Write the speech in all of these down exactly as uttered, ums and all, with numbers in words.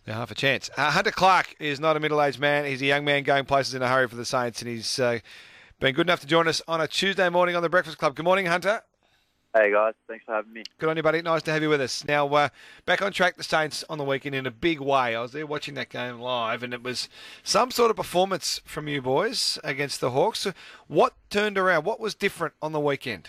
They're half a chance. Uh, Hunter Clark is not a middle-aged man. He's a young man going places in a hurry for the Saints, and he's uh, been good enough to join us on a Tuesday morning on the Breakfast Club. Good morning, Hunter. Hey guys, thanks for having me. Good on you, buddy. Nice to have you with us. Now, uh, back on track, the Saints on the weekend in a big way. I was there watching that game live, and it was some sort of performance from you boys against the Hawks. What turned around? What was different on the weekend?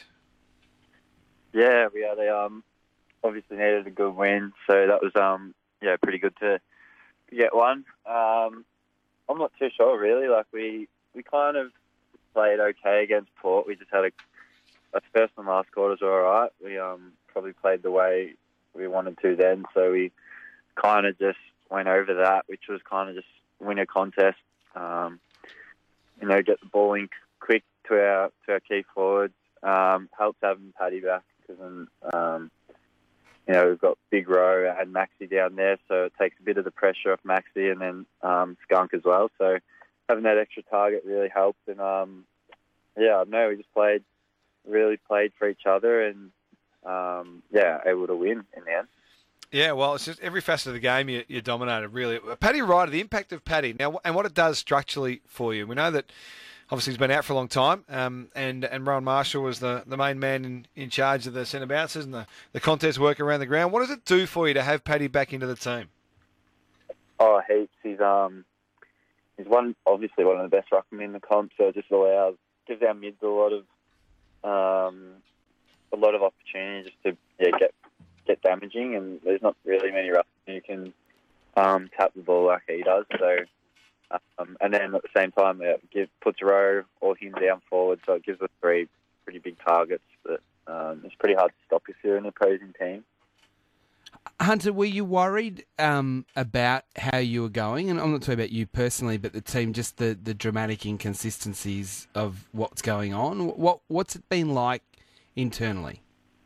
Yeah, we had a, um, obviously needed a good win, so that was um, yeah pretty good to, to get one. Um, I'm not too sure really. Like we we kind of played okay against Port. We just had a Our first and last quarters were all right. We um, probably played the way we wanted to then, so we kind of just went over that, which was kind of just win a contest. Um, you know, get the ball in quick to our to our key forwards. Um, helps having Paddy back because um, you know we've got Big Row and Maxi down there, so it takes a bit of the pressure off Maxi and then um, Skunk as well. So having that extra target really helped, and um, yeah, no, we just played. Really played for each other and, um, yeah, able to win in the end. Yeah, well, it's just every facet of the game you, you dominated, really. Paddy Ryder, the impact of Paddy, now, and what it does structurally for you. We know that, obviously, he's been out for a long time, um, and, and Rowan Marshall was the, the main man in, in charge of the centre bounces and the, the contest work around the ground. What does it do for you to have Paddy back into the team? Oh, heaps. He's, um, he's one, obviously one of the best ruckmen in the comp, so it just allows, gives our mids a lot of Um, a lot of opportunity just to yeah, get get damaging, and there's not really many ruckmen who can um, tap the ball like he does. So, um, and then at the same time, it give, puts Rowe or him down forward, so it gives us three pretty big targets that um, it's pretty hard to stop if you're an opposing team. Hunter, were you worried um, about how you were going? And I'm not talking about you personally, but the team, just the, the dramatic inconsistencies of what's going on. What What's it been like internally?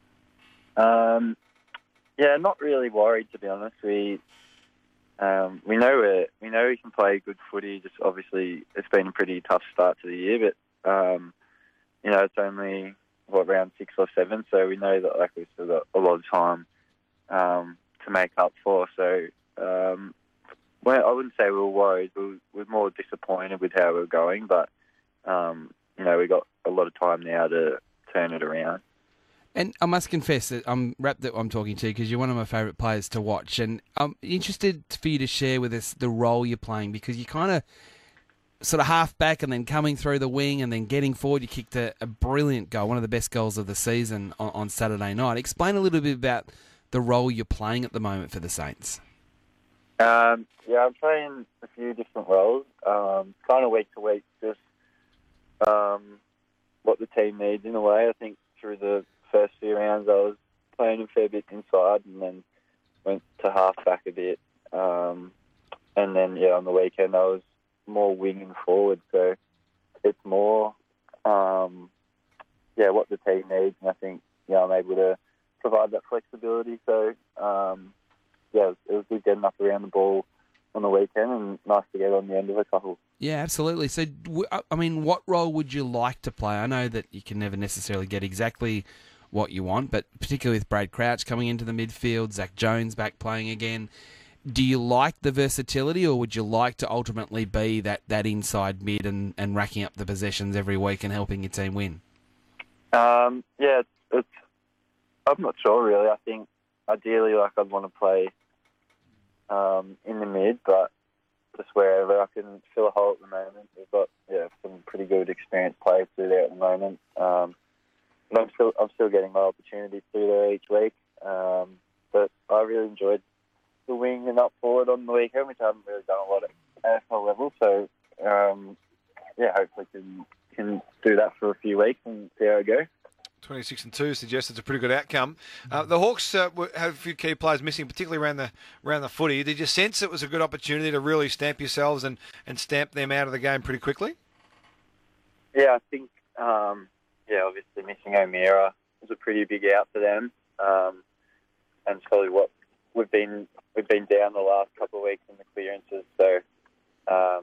Um, yeah, not really worried, to be honest. We um, we know we we know we can play good footy. Just obviously, it's been a pretty tough start to the year, but um, you know, it's only what round six or seven, so we know that like we've still got a lot of time. Um, to make up for. So um, well, I wouldn't say we were worried. We were, we were more disappointed with how we were going, but um, you know, we got a lot of time now to turn it around. And I must confess that I'm wrapped that I'm talking to because you're one of my favourite players to watch, and I'm interested for you to share with us the role you're playing, because you kind of sort of half back and then coming through the wing and then getting forward. You kicked a, a brilliant goal, one of the best goals of the season on, on Saturday night. Explain a little bit about the role you're playing at the moment for the Saints. Um, yeah, I'm playing a few different roles, um, kind of week to week, just um, what the team needs in a way. I think through the first few rounds I was playing a fair bit inside and then went to half back a bit. Um, and then, yeah, on the weekend I was more winging forward, so it's more, um, yeah, what the team needs, and I think, yeah, I'm able to provide that flexibility. So, um, yeah, it was good getting up around the ball on the weekend and nice to get on the end of a couple. Yeah, absolutely. So, I mean, what role would you like to play? I know that you can never necessarily get exactly what you want, but particularly with Brad Crouch coming into the midfield, Zach Jones back playing again, do you like the versatility, or would you like to ultimately be that, that inside mid and, and racking up the possessions every week and helping your team win? Um, yeah, it's, it's I'm not sure really. I think ideally, like I'd want to play um, in the mid, but just wherever I can fill a hole at the moment. We've got yeah some pretty good experienced players through there at the moment. Um, but I'm still I'm still getting my opportunities through there each week. Um, but I really enjoyed the wing and up forward on the weekend, which I haven't really done a lot at A F L level. So um, yeah, hopefully can can do that for a few weeks and see how it goes. twenty-six and two suggests it's a pretty good outcome. Uh, the Hawks uh, have a few key players missing, particularly around the around the footy. Did you sense it was a good opportunity to really stamp yourselves and, and stamp them out of the game pretty quickly? Yeah, I think, um, yeah, obviously missing O'Meara was a pretty big out for them. Um, and it's probably what we've been we've been down the last couple of weeks in the clearances. So, um,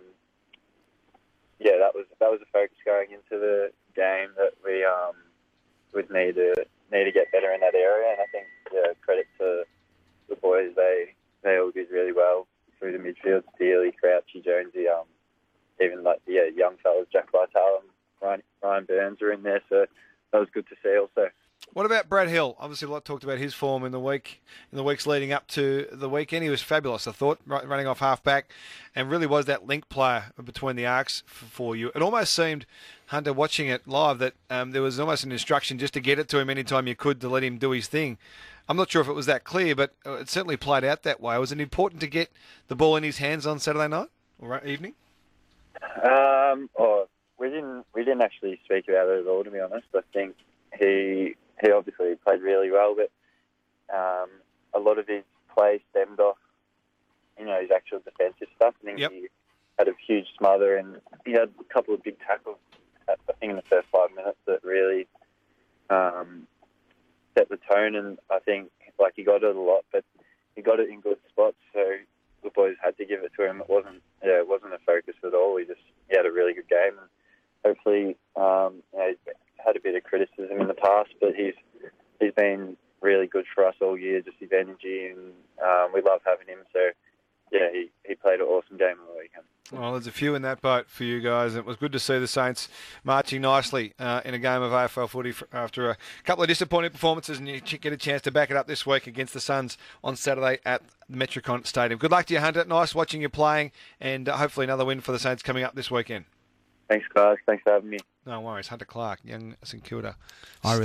yeah, that was that was a focus going into the game that we um, would need to need to get better in that area. And I think yeah, credit to the boys, they they all did really well through the midfield, Steely, Crouchy, Jonesy, um, even like yeah, young fellas, Jack Vitale and Ryan, Ryan Burns are in there, so that was good to see also. What about Brad Hill? Obviously, a lot talked about his form in the week, in the weeks leading up to the weekend. He was fabulous, I thought, running off half back, and really was that link player between the arcs for you. It almost seemed, Hunter, watching it live, that um, there was almost an instruction just to get it to him anytime you could to let him do his thing. I'm not sure if it was that clear, but it certainly played out that way. Was it important to get the ball in his hands on Saturday night or evening? Um, oh, we didn't we didn't actually speak about it at all, to be honest. I think he he obviously played really well, but um, a lot of his play stemmed off, you know, his actual defensive stuff. I think yep. he had a huge smother, and he had a couple of big tackles, I think, in the first five minutes that really um, set the tone. And I think, like, he got it a lot, but he got it in good spots, so the boys had to give it to him. It wasn't, yeah, it wasn't a focus at all. He just he had a really good game, and hopefully, um, you know, he's had a bit of criticism in the past, but he's he's been really good for us all year. Just his energy, and um, we love having him. So, yeah, he, he played an awesome game on the weekend. Well, there's a few in that boat for you guys. It was good to see the Saints marching nicely uh, in a game of A F L footy after a couple of disappointing performances, and you get a chance to back it up this week against the Suns on Saturday at the Metricon Stadium. Good luck to you, Hunter. Nice watching you playing, and uh, hopefully another win for the Saints coming up this weekend. Thanks, guys. Thanks for having me. No worries. Hunter Clark, young St Kilda. I really